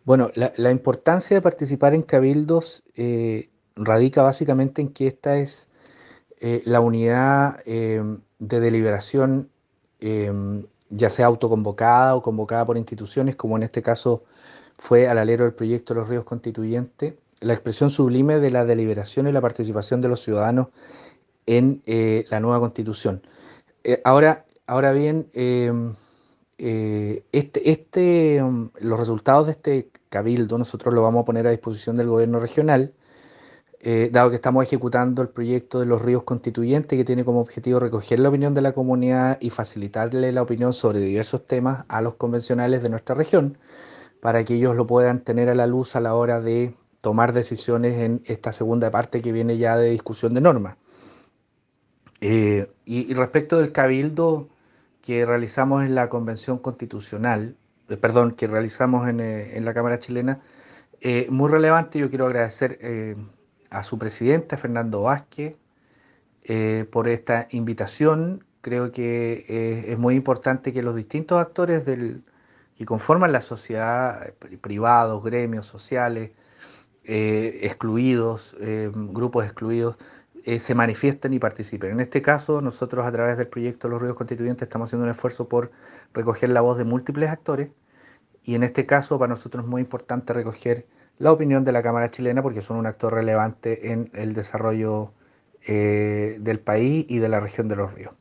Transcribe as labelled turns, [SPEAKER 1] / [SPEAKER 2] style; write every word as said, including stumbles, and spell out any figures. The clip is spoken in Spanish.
[SPEAKER 1] Bueno, la, la importancia de participar en cabildos eh, radica básicamente en que esta es eh, la unidad eh, de deliberación, eh, ya sea autoconvocada o convocada por instituciones, como en este caso fue al alero del proyecto de los ríos constituyentes, la expresión sublime de la deliberación y la participación de los ciudadanos en eh, la nueva constitución. Eh, ahora, ahora bien, eh, eh, este, este, um, los resultados de este cabildo nosotros lo vamos a poner a disposición del gobierno regional, eh, dado que estamos ejecutando el proyecto de los ríos constituyentes que tiene como objetivo recoger la opinión de la comunidad y facilitarle la opinión sobre diversos temas a los convencionales de nuestra región, para que ellos lo puedan tener a la luz a la hora de tomar decisiones en esta segunda parte que viene ya de discusión de normas. Eh, y, y respecto del cabildo que realizamos en la Convención Constitucional, eh, perdón, que realizamos en, eh, en la Cámara Chilena, eh, muy relevante. Yo quiero agradecer eh, a su presidente, Fernando Vázquez, eh, por esta invitación. Creo que eh, es muy importante que los distintos actores del, que conforman la sociedad, eh, privados, gremios sociales, eh, excluidos, eh, grupos excluidos, eh, se manifiesten y participen. En este caso, nosotros a través del proyecto Los Ríos Constituyentes estamos haciendo un esfuerzo por recoger la voz de múltiples actores, y en este caso para nosotros es muy importante recoger la opinión de la Cámara Chilena porque son un actor relevante en el desarrollo eh, del país y de la región de los ríos.